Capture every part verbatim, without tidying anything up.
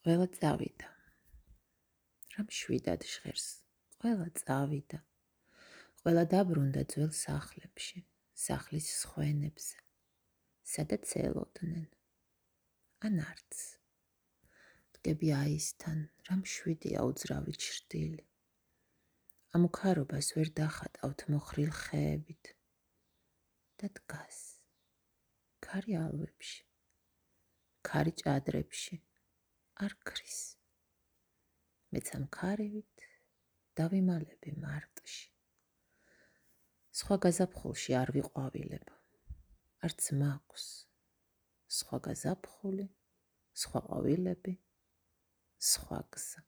ყველა წავიდა. რა მშვიდად ჟღერს, ყველა წავიდა. ყველა დაბრუნდა ძველ სახლებში, სახლის სხვენებზე, სადაც ელოდნენ. ან არც. დგები აისთან, რა მშვიდია უძრავი ჩრდილი. ამ უქარობას ვერ დახატავთ მოხრილ ხეებით. და დგას. ქარი ალვებში, ქარი ჭადრებში, არ ქრის. მეც ამ ქარივით დავიმალები მარტში. სხვა გაზაფხულში არ ვიყვავილებ, არც მაქვს. სხვა გაზაფხული, სხვა ყვავილები, სხვა გზა.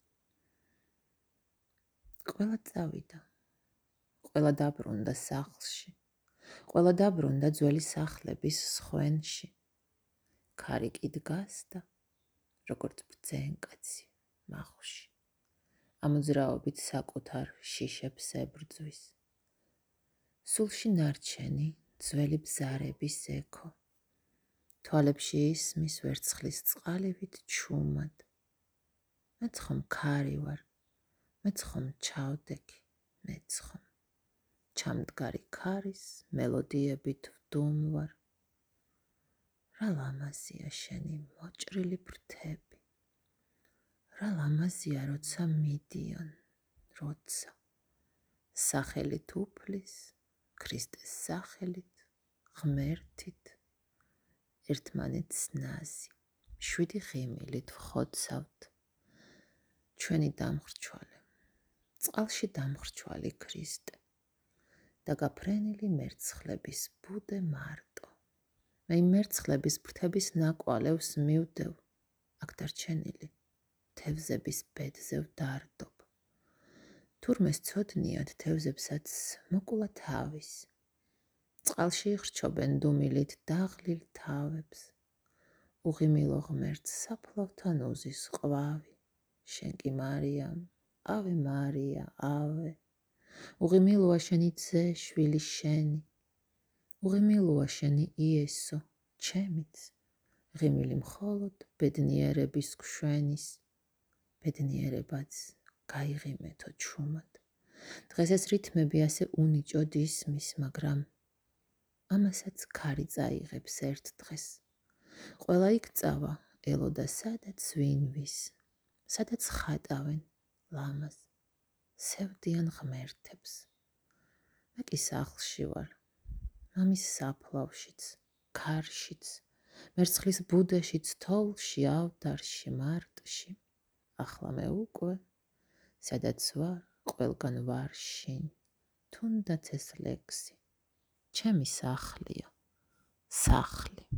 ყველა წავიდა, ყველა დაბრუნდა სახლში, ყველა დაბრუნდა ძველი სახლების სხვენში. ქარი კი დგას და როგორც ბრძენკაცი მახში. ამ უძრაობით საკუთარ შიშებს ებრძვის. სულში ნარჩენი ძველი ბზარების ექო. თვალებში ისმის ვერცხლის წყალივით ჩუმად. მეც ხომ ქარი ვარ, მეც ხომ ჩავდეგი, მეც ხომ ჩამდგარი ქარის მელოდიებით ვდუმვარ. რა ლამაზია შენი მოჭრილი ფრთები. რა ლამაზია როცა მიდიან, როცა სახელით უფლის, ქრისტეს სახელით, ღმერთით, ერთმანეთს ნაზი, შვიდი ღიმილით ვხოცავთ. ჩვენი დამხრჩვალე, წყალში დამხრჩვალი ქრისტე და გაფრენილი მერცხლების ბუდე მარტო. მე იმ მერცხლების ფრთების ნაკვალევს მივდევ, აქ დარჩენილი თევზების ბედზე ვდარდობ. თურმე სცოდნიათ თევზებსაც მოკულა თავის. წყალში იხრჩობენ დუმილით დაღლილ თავებს. უღიმილო ღმერთს საფლავთან უზის ყვავი. შენ კი მარიამ, ავე მარია, ავე. უღიმილოა შენი ძე, შვილი შენი. უღიმილოა შენი იესო, ჩემიც. ღიმილი მხოლოდ ბედნიერების გვშვენის. ბედნიერებაც გაიღიმეთო ჩუმად. დღეს ეს რითმები ასე უნიჭოდ ისმის, მაგრამ ამასაც ქარი წაიღებს ერთ დღეს. ყველა იქ წავა, ელოდა სადაც ვინვის, სადაც ხატავენ ლამაზ, სევდიან ღმერთებს. მე კი სახლში ვარ, მამის საფლავშიც, ქარშიც, მერცხლის ბუდეშიც, თოვლში, ავდარში, მარტში. ახლა მე უკვე, სადაც ვარ, ყველგან ვარ შინ, თუნდაც ეს ლექსი, ჩემი სახლია, სახლი.